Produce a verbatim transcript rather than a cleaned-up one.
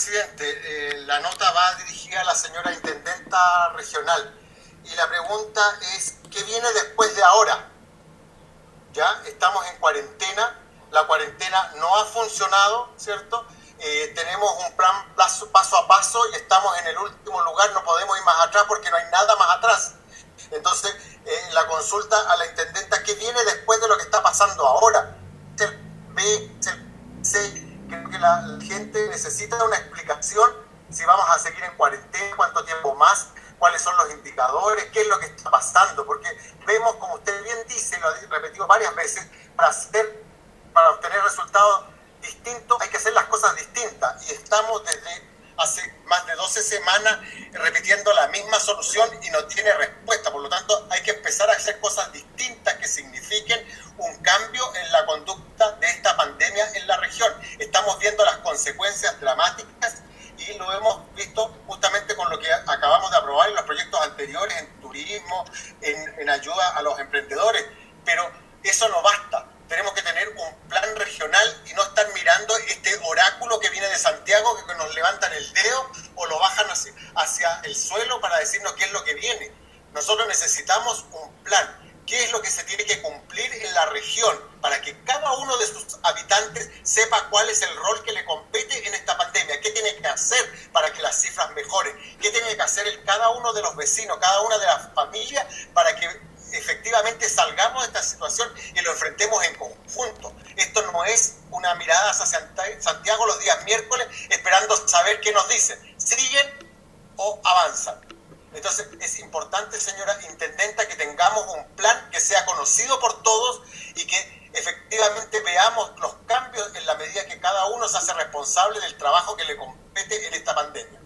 presidente. Eh, la nota va dirigida a la señora intendenta regional y la pregunta es, ¿qué viene después de ahora? Ya estamos en cuarentena, la cuarentena no ha funcionado, ¿cierto? Eh, tenemos un plan paso, paso a paso y estamos en el último lugar, no podemos ir más atrás porque no hay nada más atrás. Entonces, eh, la consulta a la intendenta, ¿qué viene después de lo que está pasando ahora? El B, el C, creo que la, la gente necesita una explicación, si vamos a seguir en cuarentena, cuánto tiempo más, cuáles son los indicadores, qué es lo que está pasando, porque vemos, como usted bien dice, lo ha repetido varias veces, para, hacer, para obtener resultados distintos hay que hacer las cosas distintas, y estamos desde hace más de doce semanas repitiendo la misma solución y no tiene respuesta. Por lo tanto, hay que empezar a hacer cosas distintas que signifiquen un cambio en la conducta de esta pandemia en la región. Estamos viendo las consecuencias dramáticas y lo hemos visto justamente con lo que acabamos de aprobar en los proyectos anteriores, en turismo, en, en ayuda a los emprendedores. Pero eso no basta. Tenemos que tener un plan regional y no estar mirando este oráculo que viene de Santiago, que nos levantan el dedo o lo bajan hacia, hacia el suelo para decirnos qué es lo que viene. Nosotros necesitamos un plan. ¿Qué es lo que se tiene que cumplir en la región para que cada uno de sus habitantes sepa cuál es el rol que le compete en esta pandemia? ¿Qué tiene que hacer para que las cifras mejoren? ¿Qué tiene que hacer el, cada uno de los vecinos, cada una de las familias para que efectivamente salgamos de esta situación y lo enfrentemos en conjunto? Esto no es una mirada hacia Santiago los días miércoles esperando saber qué nos dicen. ¿Siguen o avanzan? Entonces es importante, señora intendenta, que tengamos un plan que sea conocido por todos y que efectivamente veamos los cambios en la medida que cada uno se hace responsable del trabajo que le compete en esta pandemia.